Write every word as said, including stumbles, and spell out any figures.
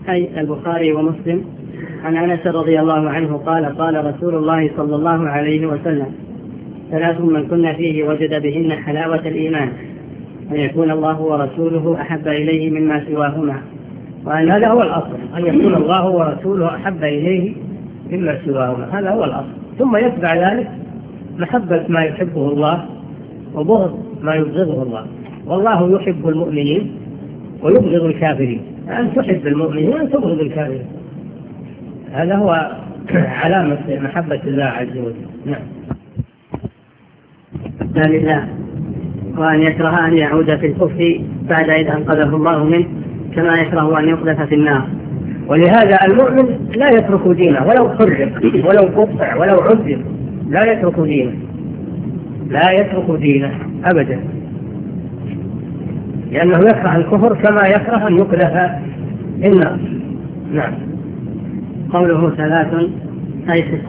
صحيحي البخاري ومسلم عن أنس رضي الله عنه قال قال رسول الله صلى الله عليه وسلم: ثلاث من كن فيه وجد بهن حلاوة الإيمان: أن يكون الله ورسوله أحب إليه مما سواهما. وأن هذا هو الأصل، أن يكون الله ورسوله أحب إليه مما سواهما، هذا هو الأصل. ثم يتبع ذلك محبة ما يحبه الله وبغض ما يبغضه الله. والله يحب المؤمنين ويبغض الكافرين، أن تحب المؤمنين وأن تبغض الكافرين، هذا هو علامة محبة الله عز وجل. نعم. لله. وأن يكره أن يعود في الكفر بعد إذ أنقذه الله منه، كما يكره أن يقذف في النار. ولهذا المؤمن لا يترك دينه ولو حرق ولو قطع ولو عذب، لا يترك دينه، لا يترك دينه أبدا، لأنه يكره الكفر كما يكره أن يقذف في النار. نعم. قوله ثلاث أي